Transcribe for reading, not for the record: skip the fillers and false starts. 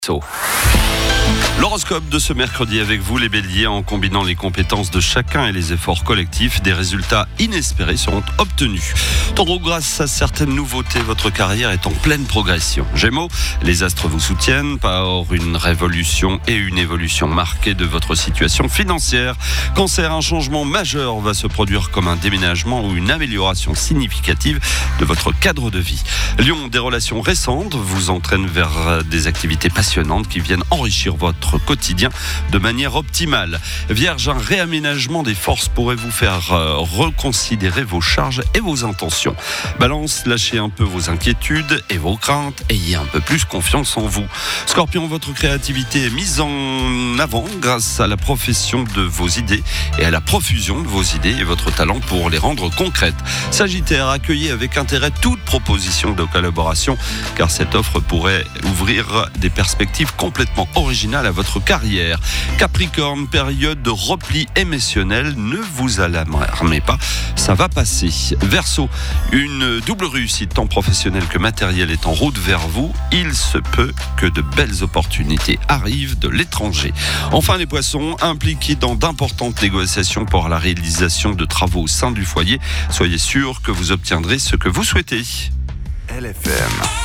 So. L'horoscope de ce mercredi avec vous les béliers, en combinant les compétences de chacun et les efforts collectifs, des résultats inespérés seront obtenus. Taureau, grâce à certaines nouveautés, votre carrière est en pleine progression. Gémeaux, les astres vous soutiennent par une révolution et une évolution marquée de votre situation financière. Cancer, un changement majeur va se produire comme un déménagement ou une amélioration significative de votre cadre de vie. Lion, des relations récentes vous entraînent vers des activités passionnantes qui viennent enrichir votre quotidien de manière optimale. Vierge, un réaménagement des forces pourrait vous faire reconsidérer vos charges et vos intentions. Balance, lâchez un peu vos inquiétudes et vos craintes, ayez un peu plus confiance en vous. Scorpion, votre créativité est mise en avant grâce à la profession de vos idées et à la profusion de vos idées et votre talent pour les rendre concrètes. Sagittaire, accueillez avec intérêt toute proposition de collaboration car cette offre pourrait ouvrir des perspectives complètement originales à votre carrière. Capricorne, période de repli émotionnel, ne vous alarmez pas, ça va passer. Verseau, une double réussite tant professionnelle que matérielle est en route vers vous. Il se peut que de belles opportunités arrivent de l'étranger. Enfin les poissons, impliqués dans d'importantes négociations pour la réalisation de travaux au sein du foyer, soyez sûr que vous obtiendrez ce que vous souhaitez. LFM.